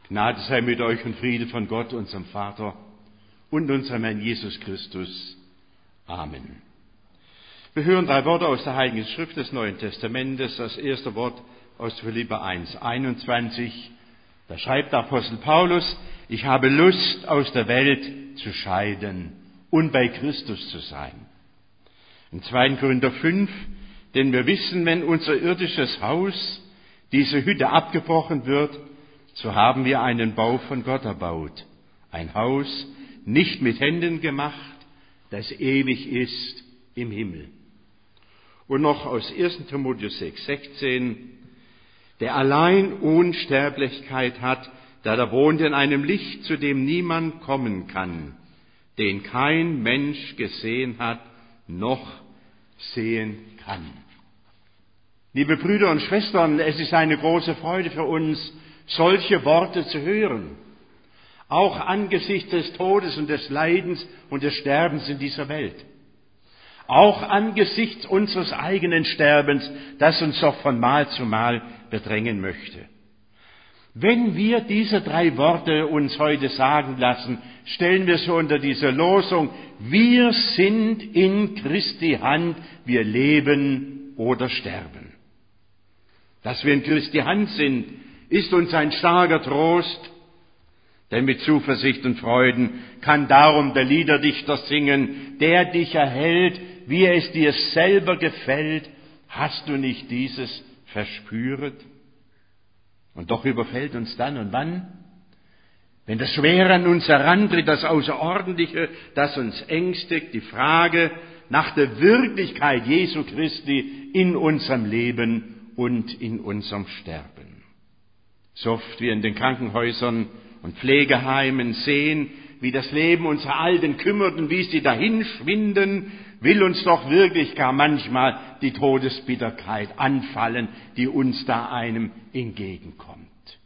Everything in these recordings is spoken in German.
Gnade sei mit euch und Friede von Gott, unserem Vater und unserem Herrn Jesus Christus. Amen. Wir hören 3 Worte aus der Heiligen Schrift des Neuen Testamentes. Das erste Wort aus Philipper 1,21. Da schreibt der Apostel Paulus: Ich habe Lust, aus der Welt zu scheiden und bei Christus zu sein. In 2. Korinther 5, denn wir wissen, wenn unser irdisches Haus, diese Hütte, abgebrochen wird, so haben wir einen Bau von Gott erbaut. Ein Haus, nicht mit Händen gemacht, das ewig ist im Himmel. Und noch aus 1. Timotheus 6,16, der allein Unsterblichkeit hat, da er wohnt in einem Licht, zu dem niemand kommen kann, den kein Mensch gesehen hat, noch sehen kann. Liebe Brüder und Schwestern, es ist eine große Freude für uns, solche Worte zu hören, auch angesichts des Todes und des Leidens und des Sterbens in dieser Welt, auch angesichts unseres eigenen Sterbens, das uns doch von Mal zu Mal bedrängen möchte. Wenn wir diese 3 Worte uns heute sagen lassen, stellen wir so unter diese Losung: Wir sind in Christi Hand, wir leben oder sterben. Dass wir in Christi Hand sind, ist uns ein starker Trost, denn mit Zuversicht und Freuden kann darum der Liederdichter singen: Der dich erhält, wie es dir selber gefällt, hast du nicht dieses verspüret? Und doch überfällt uns dann und wann, wenn das Schwere an uns herantritt, das Außerordentliche, das uns ängstigt, die Frage nach der Wirklichkeit Jesu Christi in unserem Leben und in unserem Sterben. So oft wir in den Krankenhäusern und Pflegeheimen sehen, wie das Leben unserer Alten kümmert und wie sie dahinschwinden, will uns doch wirklich gar manchmal die Todesbitterkeit anfallen, die uns da einem entgegenkommt.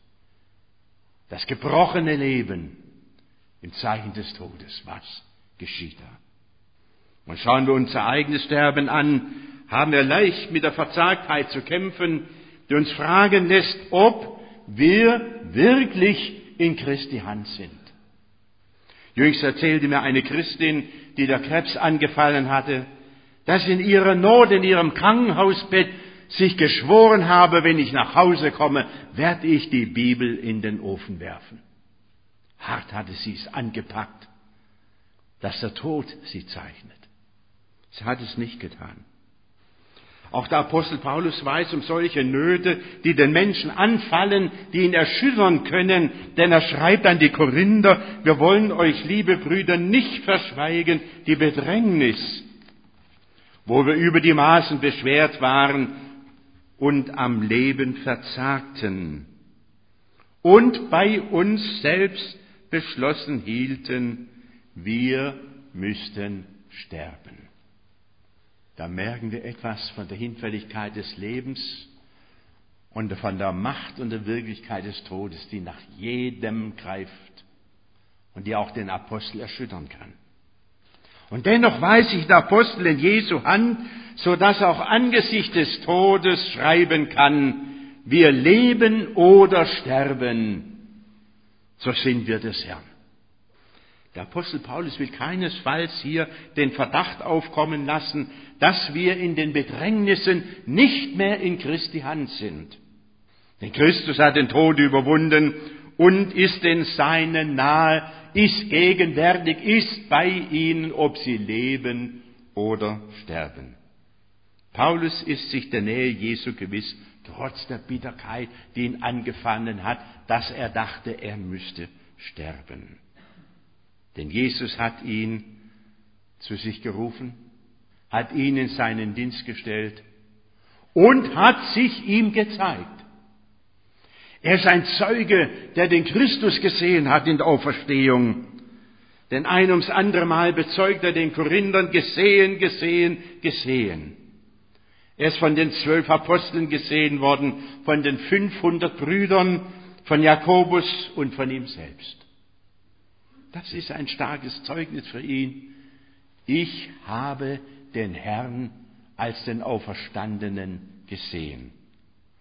Das gebrochene Leben im Zeichen des Todes. Was geschieht da? Und schauen wir unser eigenes Sterben an, haben wir leicht mit der Verzagtheit zu kämpfen, die uns fragen lässt, ob wir wirklich in Christi Hand sind. Jüngst erzählte mir eine Christin, die der Krebs angefallen hatte, dass in ihrer Not, in ihrem Krankenhausbett sich geschworen habe, wenn ich nach Hause komme, werde ich die Bibel in den Ofen werfen. Hart hatte sie es angepackt, dass der Tod sie zeichnet. Sie hat es nicht getan. Auch der Apostel Paulus weiß um solche Nöte, die den Menschen anfallen, die ihn erschüttern können, denn er schreibt an die Korinther: Wir wollen euch, liebe Brüder, nicht verschweigen die Bedrängnis, wo wir über die Maßen beschwert waren und am Leben verzagten und bei uns selbst beschlossen hielten, wir müssten sterben. Da merken wir etwas von der Hinfälligkeit des Lebens und von der Macht und der Wirklichkeit des Todes, die nach jedem greift und die auch den Apostel erschüttern kann. Und dennoch weiß ich der Apostel in Jesu Hand, so dass er auch angesichts des Todes schreiben kann: Wir leben oder sterben, so sind wir des Herrn. Der Apostel Paulus will keinesfalls hier den Verdacht aufkommen lassen, dass wir in den Bedrängnissen nicht mehr in Christi Hand sind. Denn Christus hat den Tod überwunden und ist den Seinen nahe, ist gegenwärtig, ist bei ihnen, ob sie leben oder sterben. Paulus ist sich der Nähe Jesu gewiss, trotz der Bitterkeit, die ihn angefangen hat, dass er dachte, er müsste sterben. Denn Jesus hat ihn zu sich gerufen, hat ihn in seinen Dienst gestellt und hat sich ihm gezeigt. Er ist ein Zeuge, der den Christus gesehen hat in der Auferstehung. Denn ein ums andere Mal bezeugt er den Korinthern: gesehen, gesehen, gesehen. Er ist von den 12 Aposteln gesehen worden, von den 500 Brüdern, von Jakobus und von ihm selbst. Das ist ein starkes Zeugnis für ihn. Ich habe den Herrn als den Auferstandenen gesehen.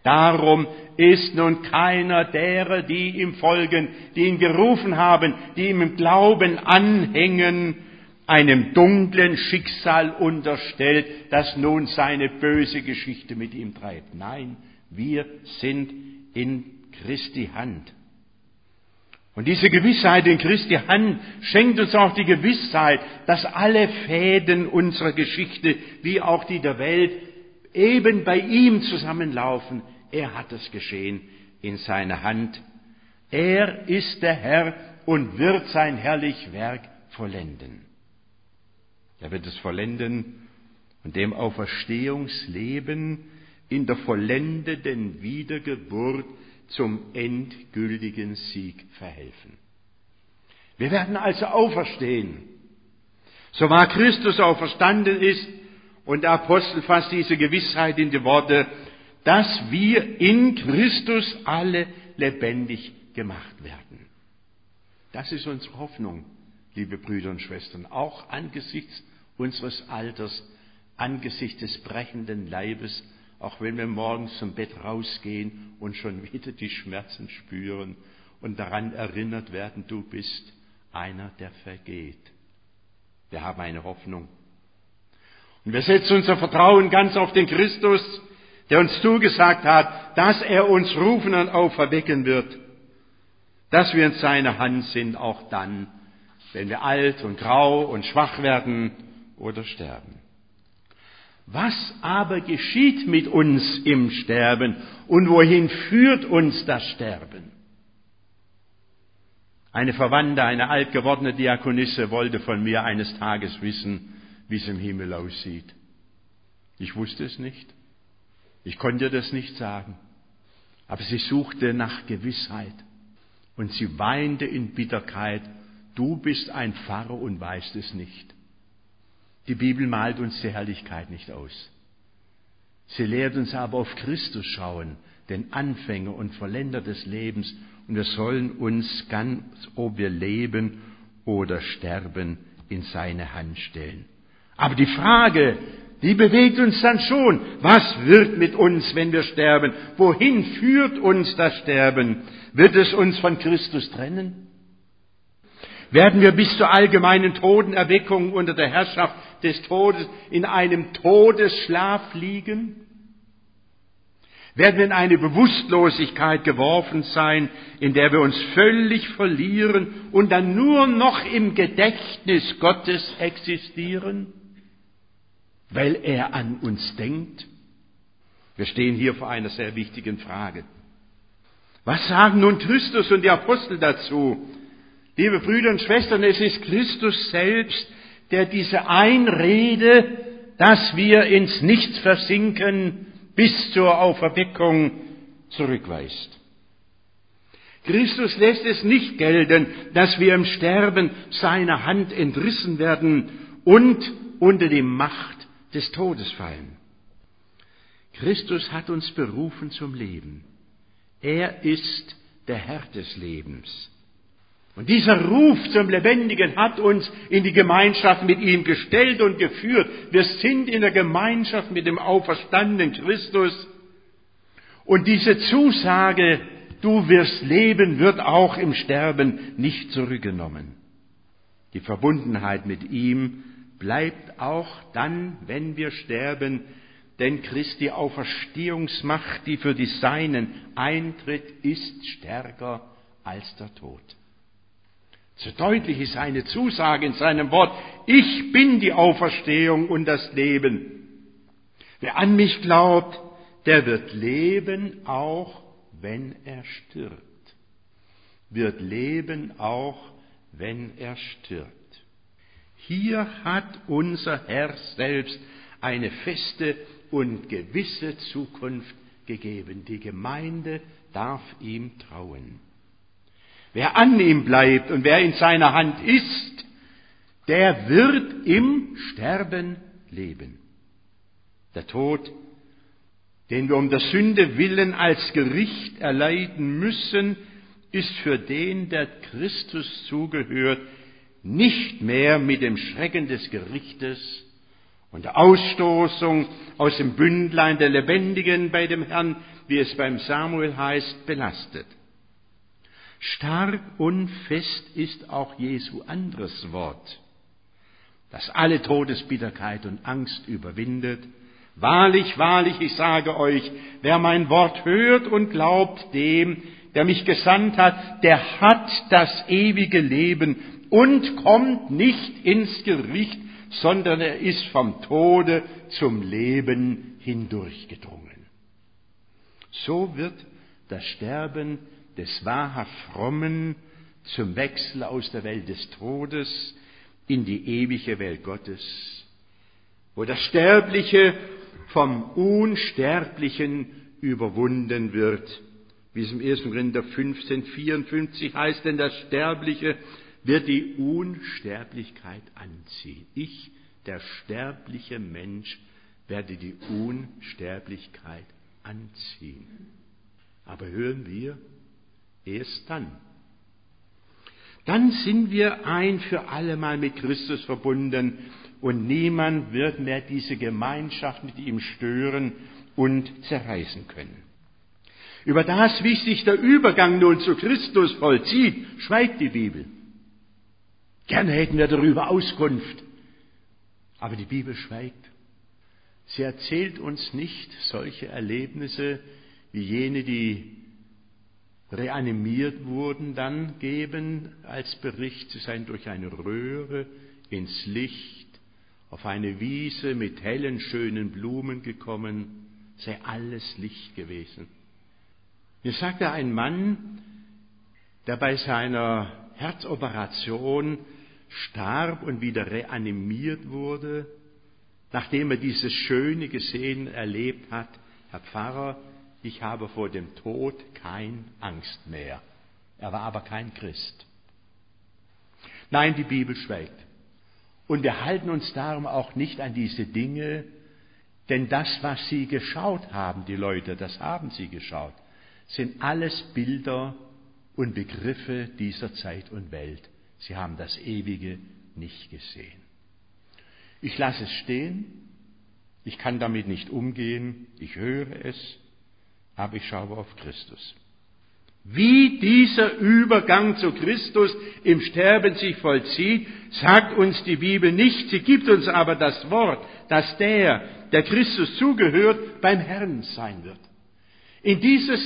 Darum ist nun keiner derer, die ihm folgen, die ihn gerufen haben, die ihm im Glauben anhängen, einem dunklen Schicksal unterstellt, das nun seine böse Geschichte mit ihm treibt. Nein, wir sind in Christi Hand. Und diese Gewissheit in Christi Hand schenkt uns auch die Gewissheit, dass alle Fäden unserer Geschichte, wie auch die der Welt, eben bei ihm zusammenlaufen. Er hat es geschehen in seiner Hand. Er ist der Herr und wird sein herrlich Werk vollenden. Er wird es vollenden und dem Auferstehungsleben in der vollendeten Wiedergeburt zum endgültigen Sieg verhelfen. Wir werden also auferstehen. So wahr Christus auferstanden ist, und der Apostel fasst diese Gewissheit in die Worte, dass wir in Christus alle lebendig gemacht werden. Das ist unsere Hoffnung, liebe Brüder und Schwestern, auch angesichts unseres Alters, angesichts des brechenden Leibes, auch wenn wir morgens zum Bett rausgehen und schon wieder die Schmerzen spüren und daran erinnert werden, du bist einer, der vergeht. Wir haben eine Hoffnung. Und wir setzen unser Vertrauen ganz auf den Christus, der uns zugesagt hat, dass er uns rufen und auferwecken wird, dass wir in seiner Hand sind, auch dann, wenn wir alt und grau und schwach werden oder sterben. Was aber geschieht mit uns im Sterben und wohin führt uns das Sterben? Eine Verwandte, eine alt gewordene Diakonisse wollte von mir eines Tages wissen, wie es im Himmel aussieht. Ich wusste es nicht. Ich konnte das nicht sagen. Aber sie suchte nach Gewissheit und sie weinte in Bitterkeit. Du bist ein Pfarrer und weißt es nicht. Die Bibel malt uns die Herrlichkeit nicht aus. Sie lehrt uns aber auf Christus schauen, den Anfänger und Vollender des Lebens. Und wir sollen uns ganz, ob wir leben oder sterben, in seine Hand stellen. Aber die Frage, die bewegt uns dann schon. Was wird mit uns, wenn wir sterben? Wohin führt uns das Sterben? Wird es uns von Christus trennen? Werden wir bis zur allgemeinen Totenerweckung unter der Herrschaft des Todes in einem Todesschlaf liegen? Werden wir in eine Bewusstlosigkeit geworfen sein, in der wir uns völlig verlieren und dann nur noch im Gedächtnis Gottes existieren, weil er an uns denkt? Wir stehen hier vor einer sehr wichtigen Frage. Was sagen nun Christus und die Apostel dazu? Liebe Brüder und Schwestern, es ist Christus selbst, der diese Einrede, dass wir ins Nichts versinken, bis zur Auferweckung zurückweist. Christus lässt es nicht gelten, dass wir im Sterben seiner Hand entrissen werden und unter die Macht des Todes fallen. Christus hat uns berufen zum Leben. Er ist der Herr des Lebens. Und dieser Ruf zum Lebendigen hat uns in die Gemeinschaft mit ihm gestellt und geführt. Wir sind in der Gemeinschaft mit dem auferstandenen Christus. Und diese Zusage, du wirst leben, wird auch im Sterben nicht zurückgenommen. Die Verbundenheit mit ihm bleibt auch dann, wenn wir sterben, denn Christi Auferstehungsmacht, die für die Seinen eintritt, ist stärker als der Tod. So deutlich ist seine Zusage in seinem Wort, ich bin die Auferstehung und das Leben. Wer an mich glaubt, der wird leben, auch wenn er stirbt. Wird leben, auch wenn er stirbt. Hier hat unser Herr selbst eine feste und gewisse Zukunft gegeben. Die Gemeinde darf ihm trauen. Wer an ihm bleibt und wer in seiner Hand ist, der wird im Sterben leben. Der Tod, den wir um der Sünde willen als Gericht erleiden müssen, ist für den, der Christus zugehört, nicht mehr mit dem Schrecken des Gerichtes und der Ausstoßung aus dem Bündlein der Lebendigen bei dem Herrn wie es beim Samuel heißt, belastet. Stark und fest ist auch Jesu anderes Wort, das alle Todesbitterkeit und Angst überwindet. Wahrlich, wahrlich, ich sage euch, wer mein Wort hört und glaubt dem, der mich gesandt hat, der hat das ewige Leben und kommt nicht ins Gericht, sondern er ist vom Tode zum Leben hindurchgedrungen. So wird das Sterben des wahrhaft Frommen zum Wechsel aus der Welt des Todes in die ewige Welt Gottes, wo das Sterbliche vom Unsterblichen überwunden wird, wie es im 1. Korinther 15,54 heißt, denn das Sterbliche wird die Unsterblichkeit anziehen. Ich, der sterbliche Mensch, werde die Unsterblichkeit anziehen. Aber hören wir, erst dann. Dann sind wir ein für allemal mit Christus verbunden und niemand wird mehr diese Gemeinschaft mit ihm stören und zerreißen können. Über das, wie sich der Übergang nun zu Christus vollzieht, schweigt die Bibel. Gerne hätten wir darüber Auskunft, aber die Bibel schweigt. Sie erzählt uns nicht solche Erlebnisse, wie jene, die reanimiert wurden, dann geben als Bericht, sie seien durch eine Röhre ins Licht, auf eine Wiese mit hellen, schönen Blumen gekommen, sei alles Licht gewesen. Mir sagte ein Mann, der bei seiner Herzoperation starb und wieder reanimiert wurde, nachdem er dieses Schöne gesehen, erlebt hat: Herr Pfarrer, ich habe vor dem Tod keine Angst mehr. Er war aber kein Christ. Nein, die Bibel schweigt. Und wir halten uns darum auch nicht an diese Dinge, denn das, was sie geschaut haben, die Leute, das haben sie geschaut, sind alles Bilder und Begriffe dieser Zeit und Welt. Sie haben das Ewige nicht gesehen. Ich lasse es stehen, ich kann damit nicht umgehen, ich höre es, aber ich schaue auf Christus. Wie dieser Übergang zu Christus im Sterben sich vollzieht, sagt uns die Bibel nicht. Sie gibt uns aber das Wort, dass der Christus zugehört, beim Herrn sein wird. In dieses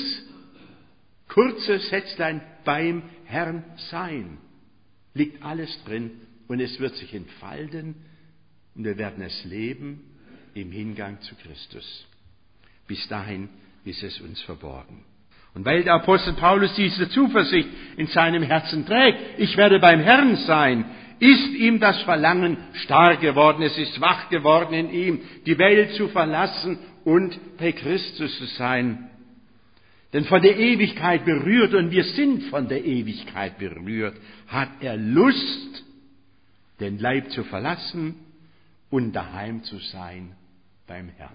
kurze Sätzlein beim Herrn sein liegt alles drin und es wird sich entfalten und wir werden es leben im Hingang zu Christus. Bis dahin ist es uns verborgen. Und weil der Apostel Paulus diese Zuversicht in seinem Herzen trägt, ich werde beim Herrn sein, ist ihm das Verlangen stark geworden, es ist wach geworden in ihm, die Welt zu verlassen und bei Christus zu sein. Denn von der Ewigkeit berührt, und wir sind von der Ewigkeit berührt, hat er Lust, den Leib zu verlassen und daheim zu sein beim Herrn.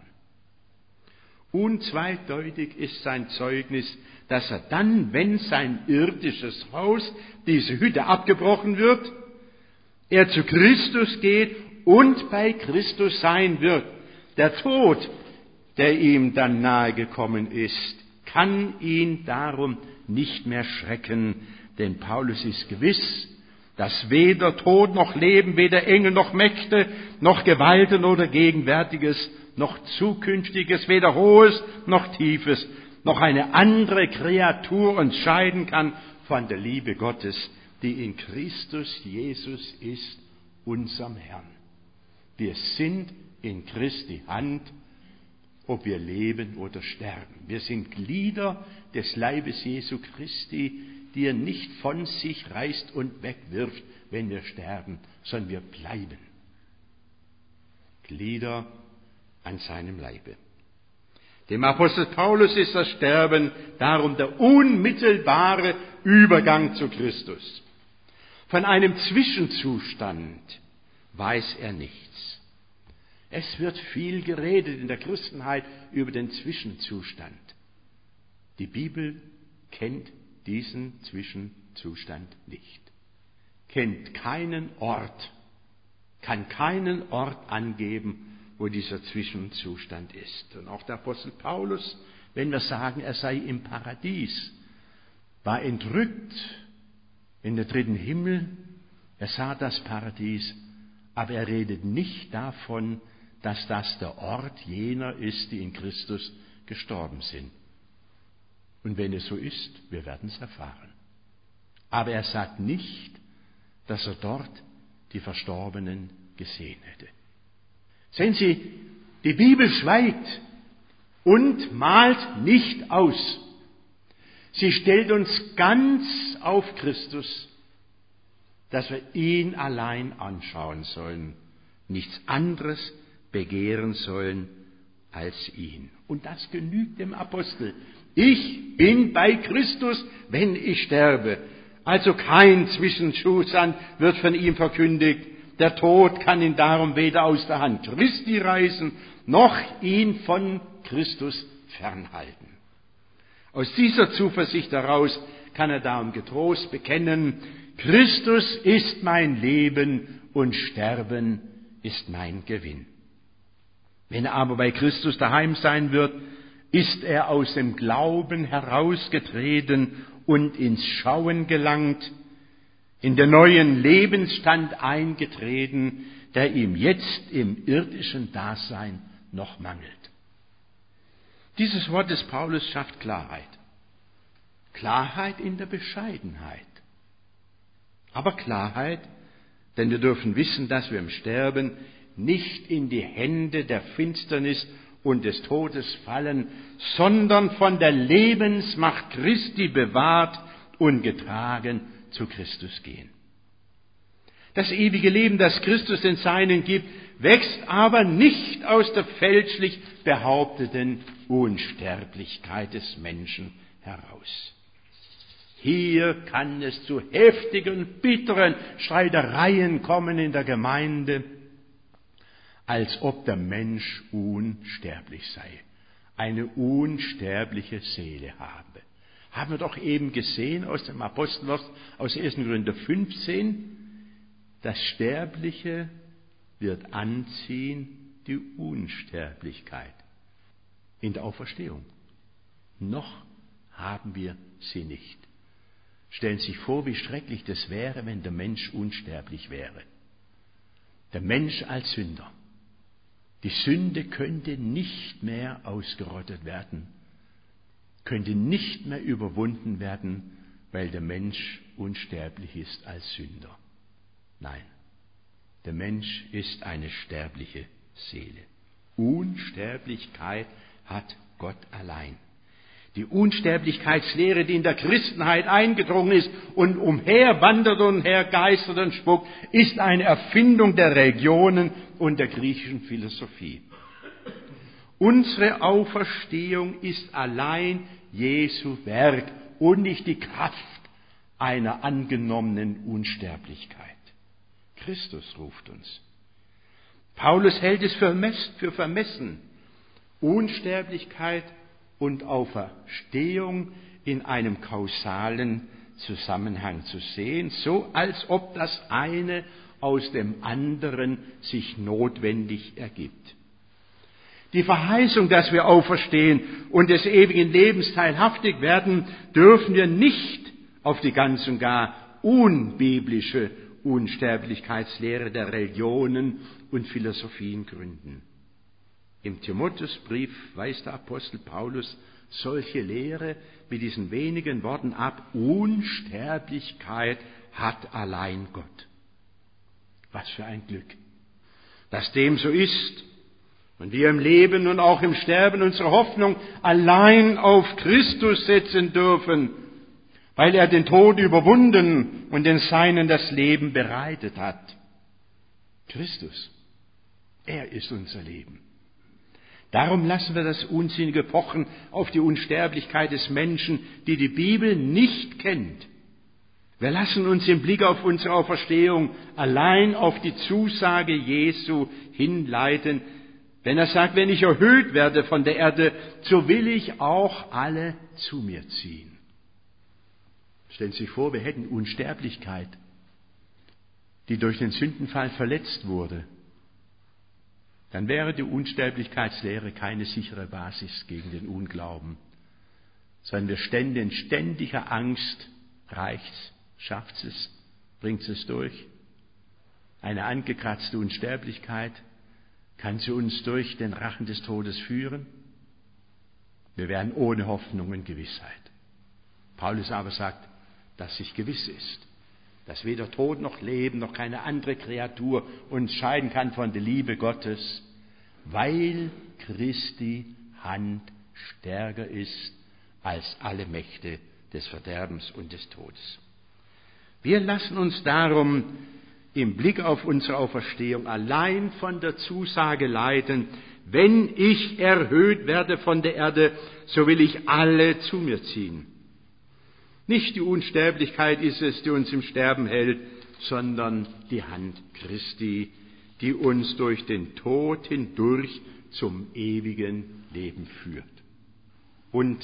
Unzweideutig ist sein Zeugnis, dass er dann, wenn sein irdisches Haus, diese Hütte abgebrochen wird, er zu Christus geht und bei Christus sein wird. Der Tod, der ihm dann nahegekommen ist, kann ihn darum nicht mehr schrecken, denn Paulus ist gewiss, dass weder Tod noch Leben, weder Engel noch Mächte, noch Gewalten oder Gegenwärtiges, noch Zukünftiges, weder Hohes noch Tiefes, noch eine andere Kreatur uns scheiden kann von der Liebe Gottes, die in Christus Jesus ist, unserem Herrn. Wir sind in Christi Hand, ob wir leben oder sterben. Wir sind Glieder des Leibes Jesu Christi, die er nicht von sich reißt und wegwirft, wenn wir sterben, sondern wir bleiben Glieder an seinem Leibe. Dem Apostel Paulus ist das Sterben darum der unmittelbare Übergang zu Christus. Von einem Zwischenzustand weiß er nichts. Es wird viel geredet in der Christenheit über den Zwischenzustand. Die Bibel kennt diesen Zwischenzustand nicht. Kennt keinen Ort, kann keinen Ort angeben, wo dieser Zwischenzustand ist. Und auch der Apostel Paulus, wenn wir sagen, er sei im Paradies, war entrückt in den dritten Himmel, er sah das Paradies, aber er redet nicht davon, dass das der Ort jener ist, die in Christus gestorben sind. Und wenn es so ist, wir werden es erfahren. Aber er sagt nicht, dass er dort die Verstorbenen gesehen hätte. Sehen Sie, die Bibel schweigt und malt nicht aus. Sie stellt uns ganz auf Christus, dass wir ihn allein anschauen sollen, nichts anderes begehren sollen als ihn. Und das genügt dem Apostel. Ich bin bei Christus, wenn ich sterbe. Also kein Zwischenschuhsand wird von ihm verkündigt. Der Tod kann ihn darum weder aus der Hand Christi reißen, noch ihn von Christus fernhalten. Aus dieser Zuversicht heraus kann er darum getrost bekennen, Christus ist mein Leben und Sterben ist mein Gewinn. Wenn er aber bei Christus daheim sein wird, ist er aus dem Glauben herausgetreten und ins Schauen gelangt, in den neuen Lebensstand eingetreten, der ihm jetzt im irdischen Dasein noch mangelt. Dieses Wort des Paulus schafft Klarheit. Klarheit in der Bescheidenheit. Aber Klarheit, denn wir dürfen wissen, dass wir im Sterben nicht in die Hände der Finsternis und des Todes fallen, sondern von der Lebensmacht Christi bewahrt und getragen zu Christus gehen. Das ewige Leben, das Christus den Seinen gibt, wächst aber nicht aus der fälschlich behaupteten Unsterblichkeit des Menschen heraus. Hier kann es zu heftigen, bitteren Streitereien kommen in der Gemeinde, als ob der Mensch unsterblich sei, eine unsterbliche Seele habe. Haben wir doch eben gesehen aus dem Apostelwort, aus 1. Korinther 15, das Sterbliche wird anziehen die Unsterblichkeit in der Auferstehung. Noch haben wir sie nicht. Stellen Sie sich vor, wie schrecklich das wäre, wenn der Mensch unsterblich wäre. Der Mensch als Sünder. Die Sünde könnte nicht mehr ausgerottet werden, könnte nicht mehr überwunden werden, weil der Mensch unsterblich ist als Sünder. Nein, der Mensch ist eine sterbliche Seele. Unsterblichkeit hat Gott allein. Die Unsterblichkeitslehre, die in der Christenheit eingedrungen ist und umherwandert und umhergeistert und spuckt, ist eine Erfindung der Religionen und der griechischen Philosophie. Unsere Auferstehung ist allein Jesu Werk und nicht die Kraft einer angenommenen Unsterblichkeit. Christus ruft uns. Paulus hält es für vermessen, Unsterblichkeit und Auferstehung in einem kausalen Zusammenhang zu sehen, so als ob das eine aus dem anderen sich notwendig ergibt. Die Verheißung, dass wir auferstehen und des ewigen Lebens teilhaftig werden, dürfen wir nicht auf die ganz und gar unbiblische Unsterblichkeitslehre der Religionen und Philosophien gründen. Im Timotheusbrief weist der Apostel Paulus solche Lehre mit diesen wenigen Worten ab: Unsterblichkeit hat allein Gott. Was für ein Glück, dass dem so ist und wir im Leben und auch im Sterben unsere Hoffnung allein auf Christus setzen dürfen, weil er den Tod überwunden und den Seinen das Leben bereitet hat. Christus, er ist unser Leben. Darum lassen wir das unsinnige Pochen auf die Unsterblichkeit des Menschen, die die Bibel nicht kennt. Wir lassen uns im Blick auf unsere Auferstehung allein auf die Zusage Jesu hinleiten, wenn er sagt, wenn ich erhöht werde von der Erde, so will ich auch alle zu mir ziehen. Stellen Sie sich vor, wir hätten Unsterblichkeit, die durch den Sündenfall verletzt wurde. Dann wäre die Unsterblichkeitslehre keine sichere Basis gegen den Unglauben. sondern wir ständen in ständiger Angst. Reicht's? Schafft's es? Bringt's es durch? Eine angekratzte Unsterblichkeit, kann sie uns durch den Rachen des Todes führen? Wir wären ohne Hoffnung und Gewissheit. Paulus aber sagt, dass sich gewiss ist, dass weder Tod noch Leben noch keine andere Kreatur uns scheiden kann von der Liebe Gottes, weil Christi Hand stärker ist als alle Mächte des Verderbens und des Todes. Wir lassen uns darum im Blick auf unsere Auferstehung allein von der Zusage leiten, wenn ich erhöht werde von der Erde, so will ich alle zu mir ziehen. Nicht die Unsterblichkeit ist es, die uns im Sterben hält, sondern die Hand Christi, die uns durch den Tod hindurch zum ewigen Leben führt. Und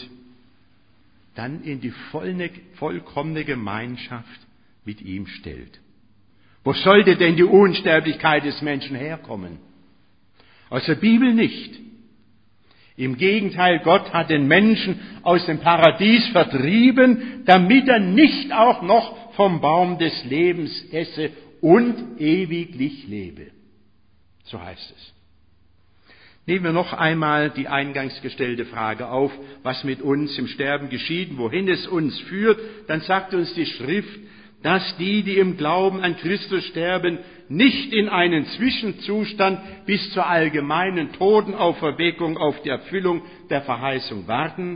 dann in die vollkommene Gemeinschaft mit ihm stellt. Wo sollte denn die Unsterblichkeit des Menschen herkommen? Aus der Bibel nicht. Im Gegenteil, Gott hat den Menschen aus dem Paradies vertrieben, damit er nicht auch noch vom Baum des Lebens esse und ewiglich lebe. So heißt es. Nehmen wir noch einmal die eingangs gestellte Frage auf, was mit uns im Sterben geschieht, wohin es uns führt. Dann sagt uns die Schrift, dass die im Glauben an Christus sterben, nicht in einen Zwischenzustand bis zur allgemeinen Totenauferweckung auf die Erfüllung der Verheißung warten,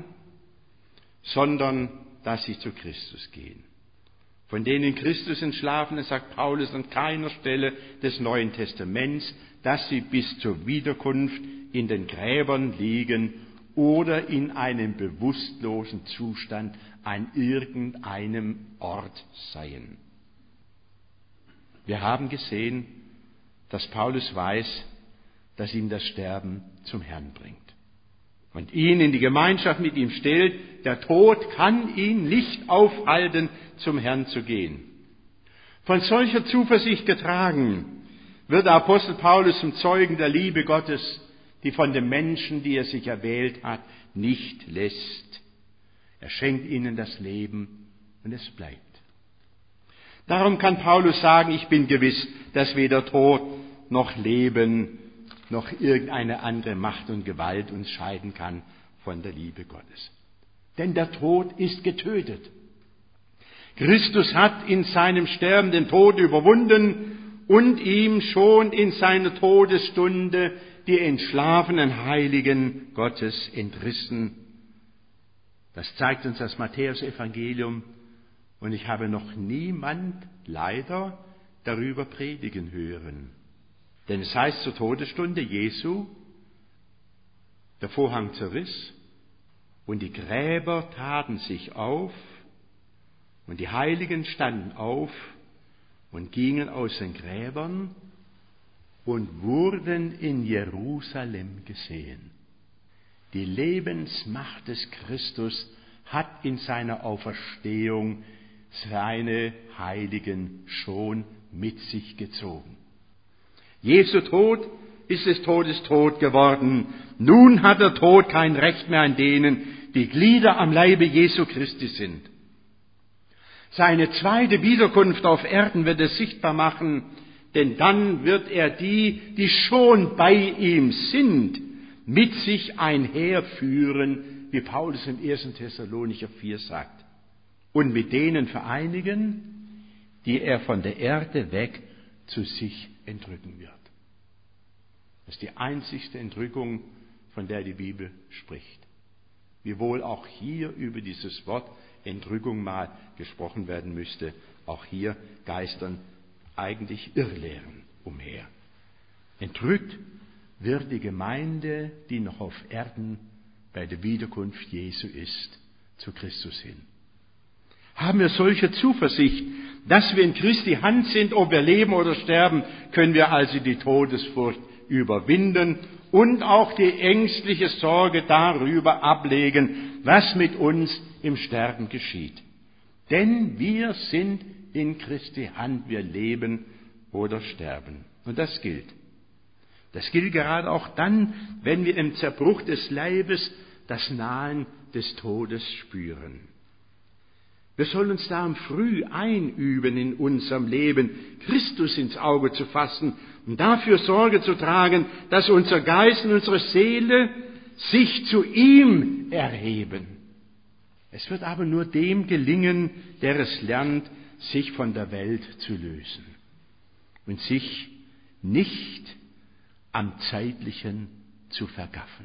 sondern dass sie zu Christus gehen. Von denen in Christus entschlafen, sagt Paulus an keiner Stelle des Neuen Testaments, dass sie bis zur Wiederkunft in den Gräbern liegen oder in einem bewusstlosen Zustand an irgendeinem Ort seien. Wir haben gesehen, dass Paulus weiß, dass ihn das Sterben zum Herrn bringt und ihn in die Gemeinschaft mit ihm stellt. Der Tod kann ihn nicht aufhalten, zum Herrn zu gehen. Von solcher Zuversicht getragen wird der Apostel Paulus zum Zeugen der Liebe Gottes, die von den Menschen, die er sich erwählt hat, nicht lässt. Er schenkt ihnen das Leben und es bleibt. Darum kann Paulus sagen, ich bin gewiss, dass weder Tod noch Leben noch irgendeine andere Macht und Gewalt uns scheiden kann von der Liebe Gottes. Denn der Tod ist getötet. Christus hat in seinem Sterben den Tod überwunden und ihm schon in seiner Todesstunde die entschlafenen Heiligen Gottes entrissen. Das zeigt uns das Matthäus-Evangelium. Und ich habe noch niemand leider darüber predigen hören. Denn es heißt zur Todesstunde Jesu, der Vorhang zerriss und die Gräber taten sich auf und die Heiligen standen auf und gingen aus den Gräbern und wurden in Jerusalem gesehen. Die Lebensmacht des Christus hat in seiner Auferstehung seine Heiligen schon mit sich gezogen. Jesu Tod ist des Todes Tod geworden. Nun hat der Tod kein Recht mehr an denen, die Glieder am Leibe Jesu Christi sind. Seine zweite Wiederkunft auf Erden wird es sichtbar machen, denn dann wird er die schon bei ihm sind, mit sich einherführen, wie Paulus im 1. Thessalonicher 4 sagt, und mit denen vereinigen, die er von der Erde weg zu sich entrücken wird. Das ist die einzigste Entrückung, von der die Bibel spricht. Wiewohl auch hier über dieses Wort Entrückung mal gesprochen werden müsste, auch hier geistern eigentlich Irrlehren umher. Entrückt wird die Gemeinde, die noch auf Erden bei der Wiederkunft Jesu ist, zu Christus hin. Haben wir solche Zuversicht, dass wir in Christi Hand sind, ob wir leben oder sterben, können wir also die Todesfurcht überwinden und auch die ängstliche Sorge darüber ablegen, was mit uns im Sterben geschieht. Denn wir sind in Christi Hand, wir leben oder sterben. Und das gilt. Das gilt gerade auch dann, wenn wir im Zerbruch des Leibes das Nahen des Todes spüren. Wir sollen uns darum früh einüben in unserem Leben, Christus ins Auge zu fassen und dafür Sorge zu tragen, dass unser Geist und unsere Seele sich zu ihm erheben. Es wird aber nur dem gelingen, der es lernt, sich von der Welt zu lösen und sich nicht am Zeitlichen zu vergaffen.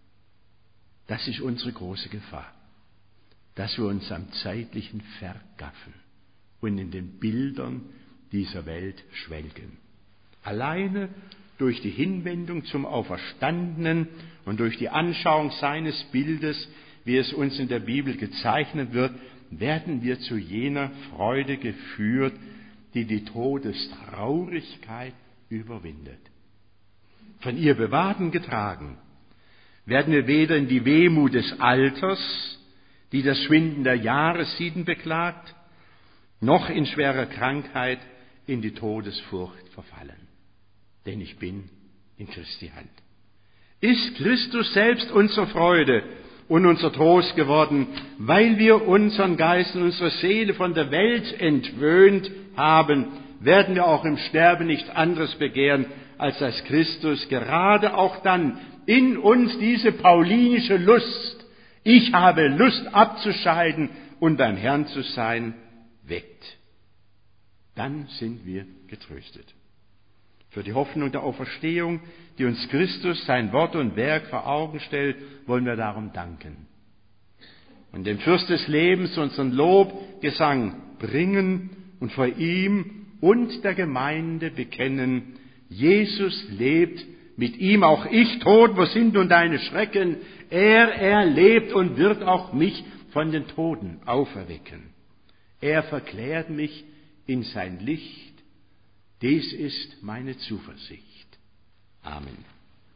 Das ist unsere große Gefahr, dass wir uns am Zeitlichen vergaffen und in den Bildern dieser Welt schwelgen. Alleine durch die Hinwendung zum Auferstandenen und durch die Anschauung seines Bildes, wie es uns in der Bibel gezeichnet wird, werden wir zu jener Freude geführt, die die Todestraurigkeit überwindet. Von ihr bewahrt und getragen, werden wir weder in die Wehmut des Alters, die das Schwinden der Jahressieden beklagt, noch in schwerer Krankheit in die Todesfurcht verfallen. Denn ich bin in Christi Hand. Ist Christus selbst unsere Freude und unser Trost geworden, weil wir unseren Geist und unsere Seele von der Welt entwöhnt haben, werden wir auch im Sterben nichts anderes begehren, als dass Christus gerade auch dann in uns diese paulinische Lust, ich habe Lust abzuscheiden und beim Herrn zu sein, weckt. Dann sind wir getröstet. Für die Hoffnung der Auferstehung, die uns Christus, sein Wort und Werk vor Augen stellt, wollen wir darum danken. Und dem Fürst des Lebens unseren Lobgesang bringen und vor ihm und der Gemeinde bekennen, Jesus lebt, mit ihm auch ich tot, wo sind nun deine Schrecken? Er lebt und wird auch mich von den Toten auferwecken. Er verklärt mich in sein Licht, dies ist meine Zuversicht. Amen.